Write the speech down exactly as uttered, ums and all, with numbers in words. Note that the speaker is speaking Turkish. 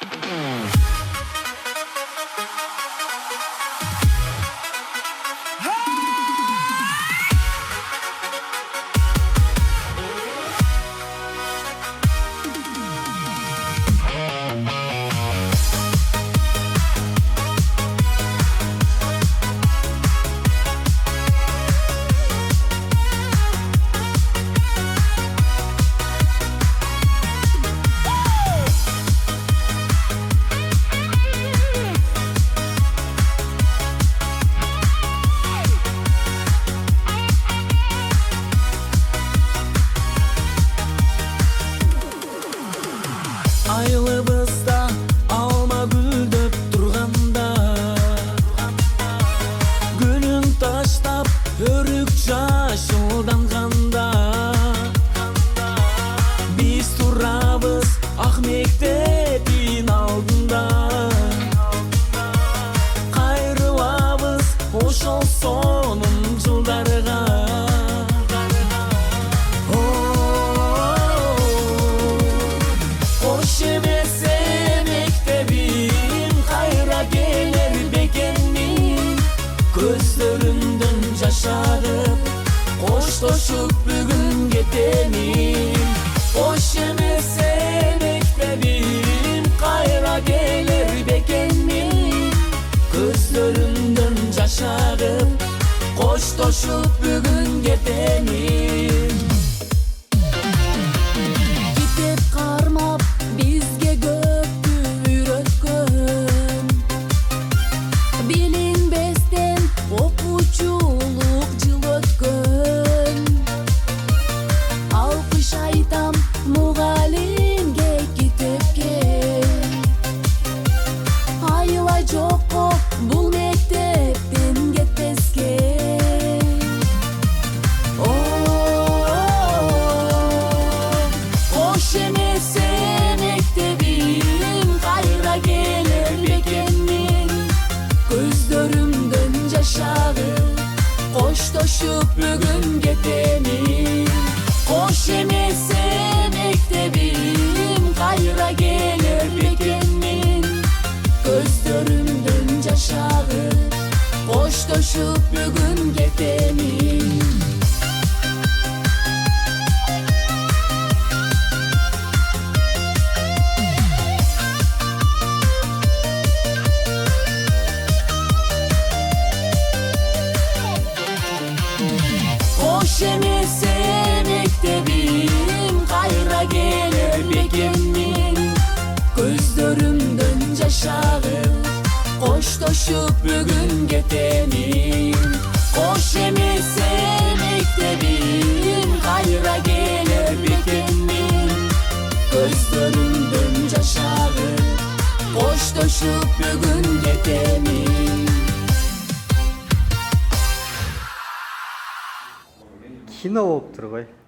Ayılыбызda alma gülдөп турганда, гүлүн таштап өрүк жашылданганда, биз турабыз ак мектептин алдында, кайрылабыз ошол сонун жылдарга. Hoş emese mektebim kayra gelir bekenmin, gözlerinden yaşarıp koştoşup bugün getemin. Hoş emese mektebim kayra gelir bekenmin, gözlerinden yaşarıp koştoşup bugün getemin. Kitep karmap bizge göktü üretkön, bilinbesden okuçuluk jıl ötkön. Alkış aytam mugalimge kitepke, ayla jokko bul mektептен кетпеске. Hoş emese mektebim kayra gelir bekenmin, gözlerimden yaşarıp koştoşup bugün getemin. Hoş emese mektebim kayra gelir bekenmin, gözlerimden yaşarıp koştoşup bugün getemin. Hoş emese mektebim kayra gelir bekenmin, gözlerimden yaşarıp koştoşup bugün getemin. Hoş emese mektebim kayra gelir bekenmin, gözlerimden yaşarıp koştoşup bugün getemin. Кино болып тұр ғой.